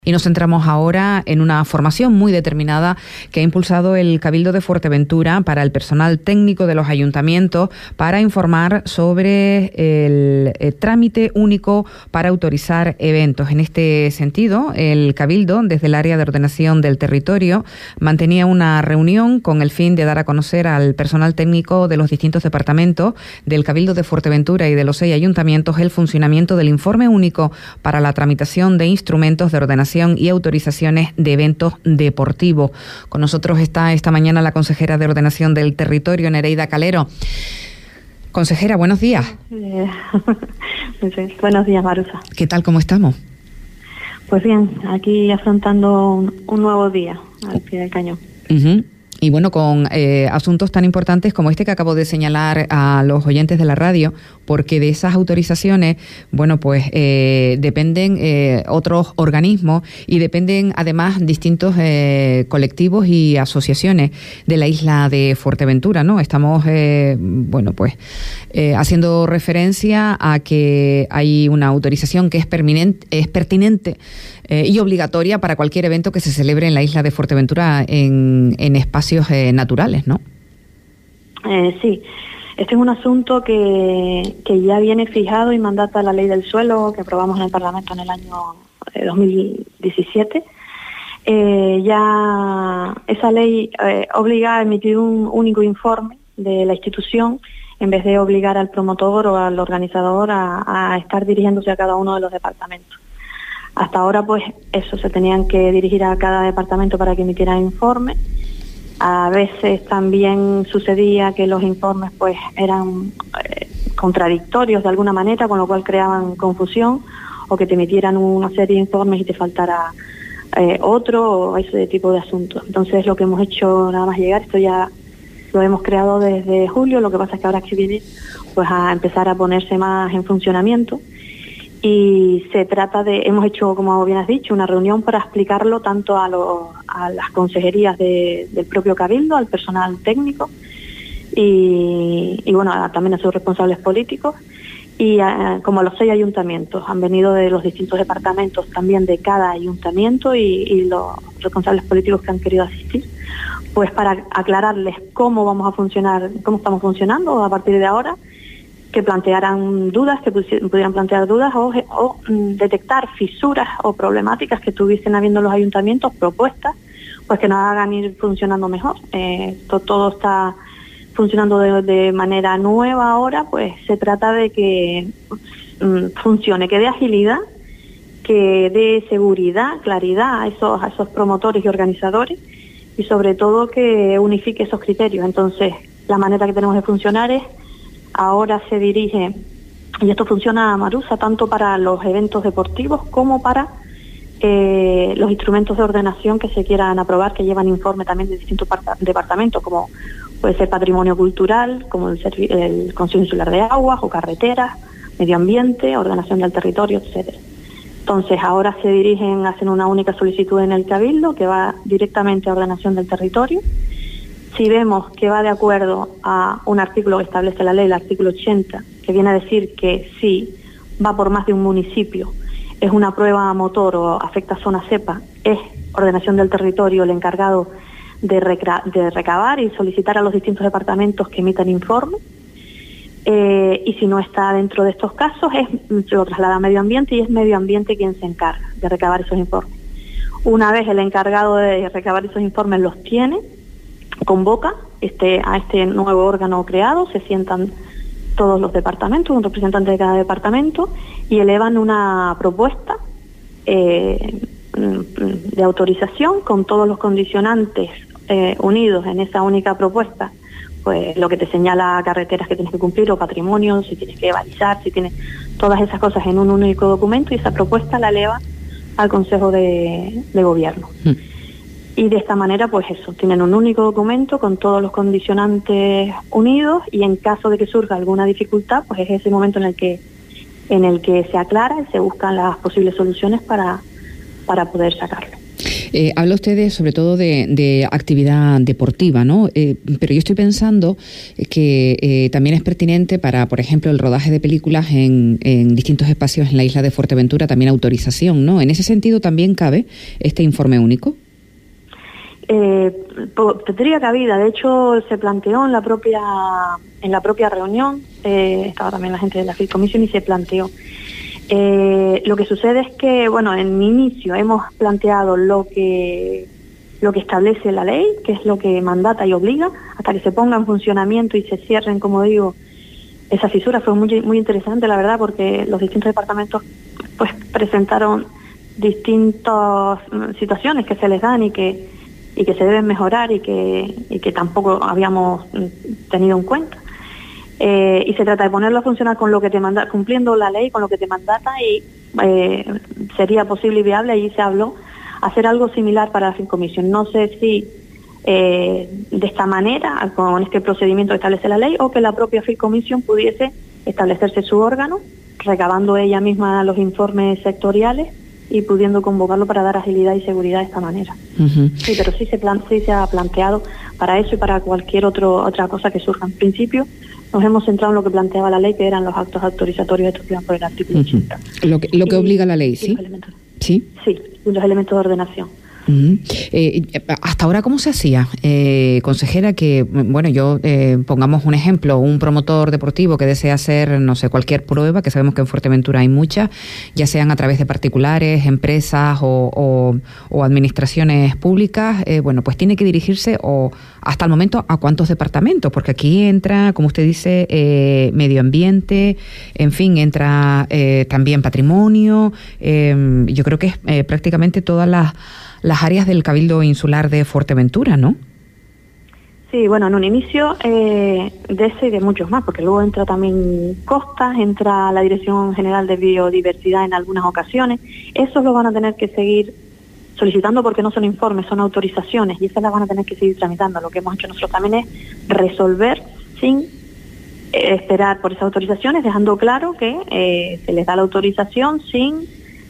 Y nos centramos ahora en una formación muy determinada que ha impulsado el Cabildo de Fuerteventura para el personal técnico de los ayuntamientos para informar sobre el trámite único para autorizar eventos. En este sentido, el Cabildo, desde el área de ordenación del territorio, mantenía una reunión con el fin de dar a conocer al personal técnico de los distintos departamentos del Cabildo de Fuerteventura y de los 6 ayuntamientos el funcionamiento del informe único para la tramitación de instrumentos de ordenación y autorizaciones de eventos deportivos. Con nosotros está esta mañana la consejera de Ordenación del Territorio, Nereida Calero. Consejera, buenos días. Buenos días, Marusa. ¿Qué tal, cómo estamos? Pues bien, aquí afrontando un nuevo día al pie del cañón. Y bueno, con asuntos tan importantes como este que acabo de señalar a los oyentes de la radio, porque de esas autorizaciones, bueno, pues dependen otros organismos y dependen además distintos colectivos y asociaciones de la isla de Fuerteventura, ¿no? Estamos, haciendo referencia a que hay una autorización que es pertinente y obligatoria para cualquier evento que se celebre en la isla de Fuerteventura en espacios naturales, ¿no? Sí, este es un asunto que ya viene fijado y mandata la ley del suelo que aprobamos en el Parlamento en el año 2017. Ya esa ley obliga a emitir un único informe de la institución en vez de obligar al promotor o al organizador a estar dirigiéndose a cada uno de los departamentos. Hasta ahora, pues, se tenían que dirigir a cada departamento para que emitiera informe. A veces también sucedía que los informes, pues, eran contradictorios de alguna manera, con lo cual creaban confusión, o que te emitieran una serie de informes y te faltara otro, o ese tipo de asuntos. Entonces, lo que hemos hecho nada más llegar, esto ya lo hemos creado desde julio, lo que pasa es que ahora que viene, pues, a empezar a ponerse más en funcionamiento. Y se trata hemos hecho, como bien has dicho, una reunión para explicarlo tanto a las consejerías del propio Cabildo, al personal técnico y también a sus responsables políticos y como a los 6 ayuntamientos. Han venido de los distintos departamentos también de cada ayuntamiento y los responsables políticos que han querido asistir, pues para aclararles cómo vamos a funcionar, cómo estamos funcionando a partir de ahora, que plantearan dudas, que pudieran plantear dudas o detectar fisuras o problemáticas que estuviesen habiendo los ayuntamientos, propuestas, pues que nos hagan ir funcionando mejor. Todo está funcionando de manera nueva ahora, pues se trata de que funcione, que dé agilidad, que dé seguridad, claridad a esos promotores y organizadores y sobre todo que unifique esos criterios. Entonces, la manera que tenemos de funcionar es ahora se dirige, y esto funciona, Marusa, tanto para los eventos deportivos como para los instrumentos de ordenación que se quieran aprobar, que llevan informe también de distintos departamentos, como puede ser patrimonio cultural, como el Consejo Insular de Aguas o carreteras, medio ambiente, ordenación del territorio, etcétera. Entonces ahora hacen una única solicitud en el Cabildo que va directamente a ordenación del territorio. Si vemos que va de acuerdo a un artículo que establece la ley, el artículo 80, que viene a decir que si va por más de un municipio, es una prueba a motor o afecta zona cepa, es ordenación del territorio el encargado de recabar y solicitar a los distintos departamentos que emitan informe. Y si no está dentro de estos casos, lo traslada a medio ambiente y es medio ambiente quien se encarga de recabar esos informes. Una vez el encargado de recabar esos informes los tiene, convoca a este nuevo órgano creado, se sientan todos los departamentos, un representante de cada departamento, y elevan una propuesta de autorización con todos los condicionantes unidos en esa única propuesta, pues lo que te señala carreteras que tienes que cumplir o patrimonio, si tienes que balizar, si tienes todas esas cosas en un único documento, y esa propuesta la eleva al Consejo de Gobierno. Y de esta manera, pues tienen un único documento con todos los condicionantes unidos y en caso de que surja alguna dificultad, pues es ese momento en el que se aclara y se buscan las posibles soluciones para poder sacarlo. Habla usted sobre todo de actividad deportiva, ¿no? Pero yo estoy pensando que también es pertinente para, por ejemplo, el rodaje de películas en distintos espacios en la isla de Fuerteventura, también autorización, ¿no? ¿En ese sentido también cabe este informe único? Tendría cabida. De hecho, se planteó en la propia reunión, estaba también la gente de la Field Commission y se planteó. Lo que sucede es que, bueno, en inicio hemos planteado lo que establece la ley, que es lo que mandata y obliga, hasta que se ponga en funcionamiento y se cierren, como digo, esa fisura. Fue muy interesante, la verdad, porque los distintos departamentos pues presentaron distintas situaciones que se les dan y que se deben mejorar y que tampoco habíamos tenido en cuenta. Y se trata de ponerlo a funcionar con lo que te manda, cumpliendo la ley, con lo que te mandata, y sería posible y viable. Allí se habló hacer algo similar para la Field Commission. No sé si de esta manera, con este procedimiento que establece la ley, o que la propia Field Commission pudiese establecerse su órgano, recabando ella misma los informes sectoriales y pudiendo convocarlo para dar agilidad y seguridad de esta manera. Sí, pero sí se ha planteado para eso y para cualquier otra cosa que surja. En principio, nos hemos centrado en lo que planteaba la ley, que eran los actos autorizatorios establecidos por el artículo 80. Lo que obliga la ley, ¿sí? Sí, los elementos de ordenación. Hasta ahora, ¿cómo se hacía, consejera? Que, bueno, pongamos un ejemplo, un promotor deportivo que desea hacer, no sé, cualquier prueba, que sabemos que en Fuerteventura hay muchas, ya sean a través de particulares, empresas o administraciones públicas, bueno, pues tiene que dirigirse hasta el momento a cuántos departamentos, porque aquí entra, como usted dice, medio ambiente, en fin, entra también patrimonio, yo creo que es prácticamente todas las áreas del Cabildo Insular de Fuerteventura, ¿no? Sí, bueno, en un inicio de ese y de muchos más, porque luego entra también Costas, entra la Dirección General de Biodiversidad en algunas ocasiones. Esos lo van a tener que seguir solicitando porque no son informes, son autorizaciones, y esas las van a tener que seguir tramitando. Lo que hemos hecho nosotros también es resolver sin esperar por esas autorizaciones, dejando claro que se les da la autorización sin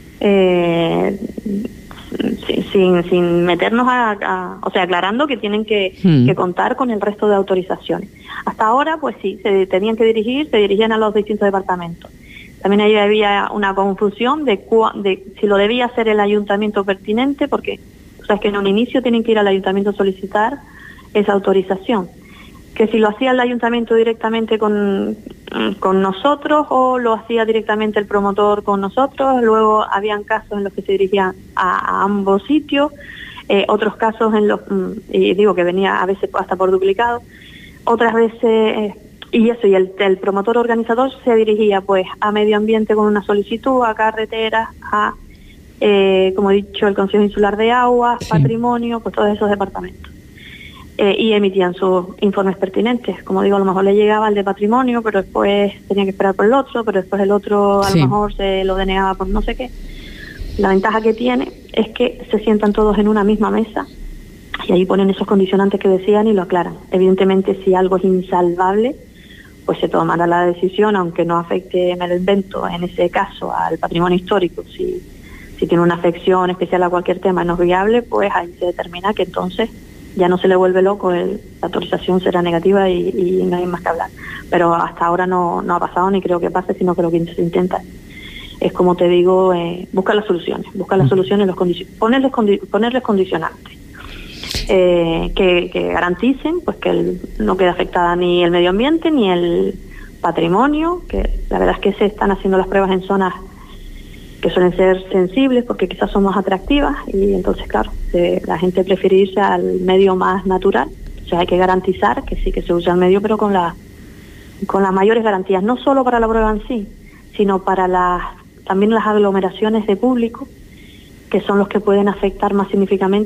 meternos o sea, aclarando que tienen que contar con el resto de autorizaciones. Hasta ahora, pues sí, se dirigían a los distintos departamentos. También ahí había una confusión de si lo debía hacer el ayuntamiento pertinente, porque o sea, es que en un inicio tienen que ir al ayuntamiento a solicitar esa autorización. Que si lo hacía el ayuntamiento directamente con nosotros o lo hacía directamente el promotor con nosotros. Luego habían casos en los que se dirigían a ambos sitios, otros casos en los y digo que venía a veces hasta por duplicado, otras veces y el promotor organizador se dirigía pues a medio ambiente con una solicitud, a carreteras, a como he dicho, el Consejo Insular de Aguas, patrimonio, pues todos esos departamentos. Y emitían sus informes pertinentes. Como digo, a lo mejor le llegaba el de patrimonio, pero después tenía que esperar por el otro, pero después el otro a lo mejor se lo denegaba por no sé qué. La ventaja que tiene es que se sientan todos en una misma mesa y ahí ponen esos condicionantes que decían y lo aclaran. Evidentemente, si algo es insalvable, pues se tomará la decisión, aunque no afecte, me lo invento, en ese caso al patrimonio histórico. Si tiene una afección especial a cualquier tema no es viable, pues ahí se determina que entonces ya no se le vuelve loco, la autorización será negativa y no hay más que hablar. Pero hasta ahora no ha pasado, ni creo que pase, sino que lo que se intenta es, como te digo, buscar las soluciones, ponerles condicionantes que garanticen pues que no quede afectada ni el medio ambiente ni el patrimonio, que la verdad es que se están haciendo las pruebas en zonas que suelen ser sensibles porque quizás son más atractivas y entonces, claro, la gente prefiere irse al medio más natural. O sea, hay que garantizar que sí que se usa el medio, pero con las mayores garantías, no solo para la prueba en sí, sino para también las aglomeraciones de público, que son los que pueden afectar más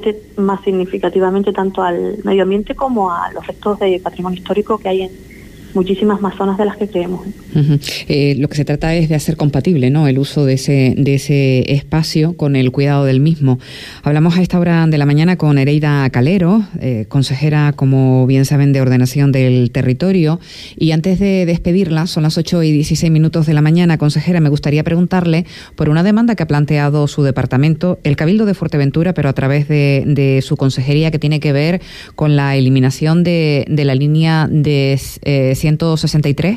significativamente tanto al medio ambiente como a los restos de patrimonio histórico que hay muchísimas más zonas de las que creemos. Lo que se trata es de hacer compatible, ¿no?, el uso de ese espacio con el cuidado del mismo. Hablamos a esta hora de la mañana con Ereida Calero, consejera, como bien saben, de Ordenación del Territorio. Y antes de despedirla, son las 8:16 de la mañana, consejera, me gustaría preguntarle por una demanda que ha planteado su departamento, el Cabildo de Fuerteventura, pero a través de su consejería, que tiene que ver con la eliminación de la línea de 163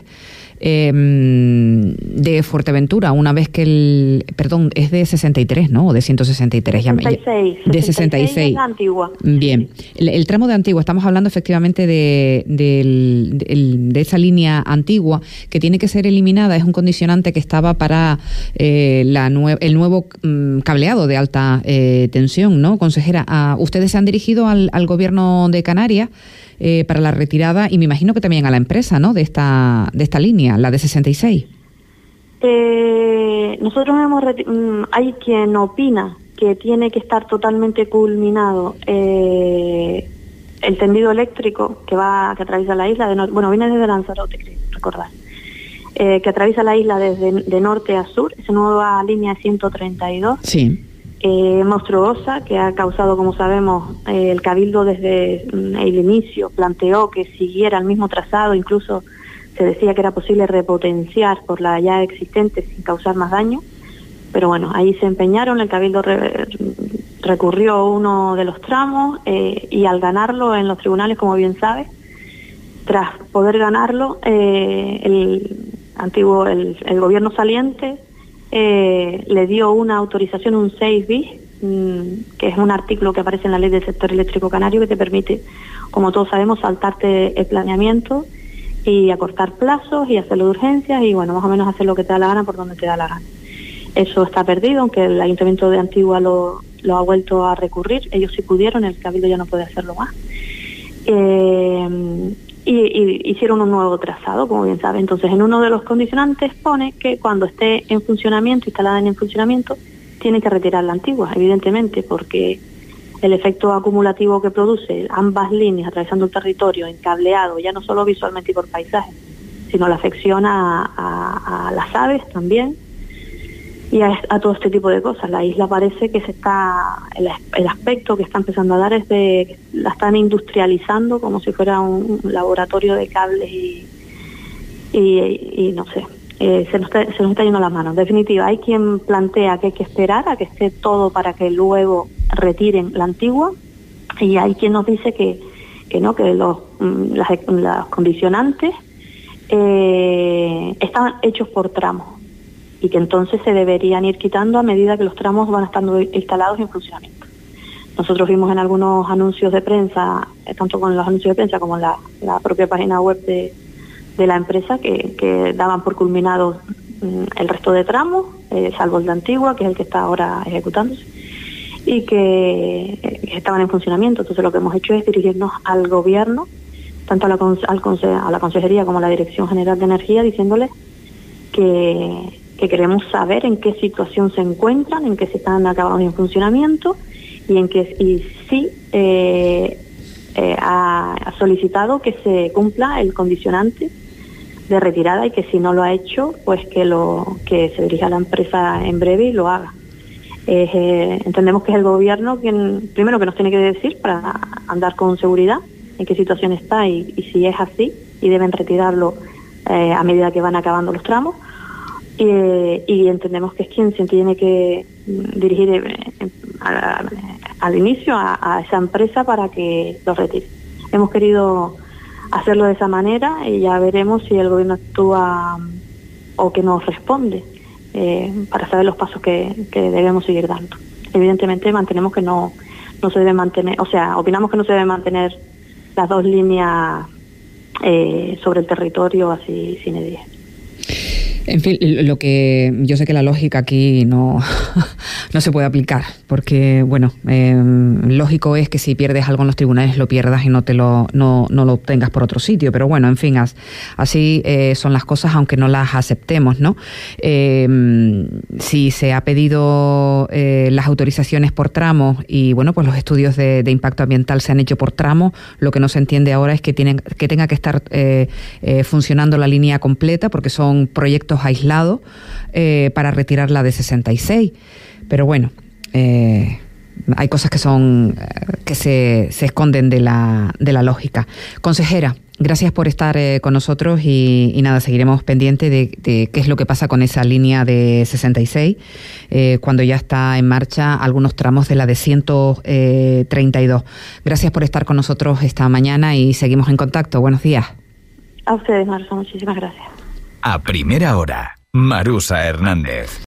de Fuerteventura, una vez que es de 63, ¿no? O de 163. 66. De 66. Es Antigua. Bien. El tramo de Antigua, estamos hablando efectivamente de esa línea Antigua, que tiene que ser eliminada. Es un condicionante que estaba para el nuevo cableado de alta tensión, ¿no, consejera? Ustedes se han dirigido al Gobierno de Canarias para la retirada, y me imagino que también a la empresa, ¿no?, de esta línea, la de 66. Nosotros hay quien opina que tiene que estar totalmente culminado el tendido eléctrico que atraviesa la isla viene desde Lanzarote, creo recordar, que atraviesa la isla de norte a sur, esa nueva línea 132. Sí. Monstruosa, que ha causado, como sabemos, el Cabildo desde el inicio planteó que siguiera el mismo trazado, incluso se decía que era posible repotenciar por la ya existente sin causar más daño, pero bueno, ahí se empeñaron, el Cabildo recurrió uno de los tramos y al ganarlo en los tribunales, como bien sabe, tras poder ganarlo, el gobierno saliente le dio una autorización, un 6 bis, que es un artículo que aparece en la ley del sector eléctrico canario, que te permite, como todos sabemos, saltarte el planeamiento y acortar plazos y hacerlo de urgencias y más o menos hacer lo que te da la gana por donde te da la gana. Eso está perdido, aunque el Ayuntamiento de Antigua lo ha vuelto a recurrir. Ellos sí pudieron, el Cabildo ya no puede hacerlo más. Y hicieron un nuevo trazado, como bien sabe. Entonces, en uno de los condicionantes pone que cuando esté en funcionamiento, instalada en funcionamiento, tiene que retirar la Antigua, evidentemente, porque el efecto acumulativo que produce ambas líneas atravesando el territorio en cableado, ya no solo visualmente y por paisaje, sino la afección a las aves también y a todo este tipo de cosas. La isla parece que el aspecto que está empezando a dar es de la están industrializando como si fuera un laboratorio de cables y no sé, se nos está yendo las manos. En definitiva, hay quien plantea que hay que esperar a que esté todo para que luego retiren la Antigua, y hay quien nos dice que no, que los condicionantes están hechos por tramos y que entonces se deberían ir quitando a medida que los tramos van estando instalados y en funcionamiento. Nosotros vimos en algunos anuncios de prensa, tanto con los anuncios de prensa como en la propia página web de la empresa, que daban por culminados el resto de tramos, salvo el de Antigua, que es el que está ahora ejecutándose, y que estaban en funcionamiento. Entonces lo que hemos hecho es dirigirnos al gobierno, tanto a la consejería como a la Dirección General de Energía, diciéndoles que queremos saber en qué situación se encuentran, en qué se están acabados en funcionamiento y si ha solicitado que se cumpla el condicionante de retirada, y que si no lo ha hecho, pues que se dirija a la empresa en breve y lo haga. Entendemos que es el gobierno quien primero que nos tiene que decir para andar con seguridad en qué situación está y si es así y deben retirarlo a medida que van acabando los tramos, y entendemos que es quien se tiene que dirigir al inicio a esa empresa para que lo retire. Hemos querido hacerlo de esa manera y ya veremos si el gobierno actúa o que nos responde, para saber los pasos que debemos seguir dando. Evidentemente mantenemos que no se debe mantener, opinamos que no se debe mantener las dos líneas sobre el territorio así sin edad. En fin, lo que yo sé que la lógica aquí no no se puede aplicar, porque bueno, lógico es que si pierdes algo en los tribunales lo pierdas y no lo obtengas por otro sitio, pero bueno, en fin, así son las cosas, aunque no las aceptemos, ¿no? Si se ha pedido las autorizaciones por tramos y bueno, pues los estudios de impacto ambiental se han hecho por tramos, lo que no se entiende ahora es que tenga que estar funcionando la línea completa, porque son proyectos aislados para retirar la de 66. Pero bueno, hay cosas que se esconden de la lógica. Consejera, gracias por estar con nosotros y nada, seguiremos pendientes de qué es lo que pasa con esa línea de 66 cuando ya está en marcha algunos tramos de la de 132. Gracias por estar con nosotros esta mañana y seguimos en contacto. Buenos días. A ustedes, Marusa, muchísimas gracias. A primera hora, Marusa Hernández.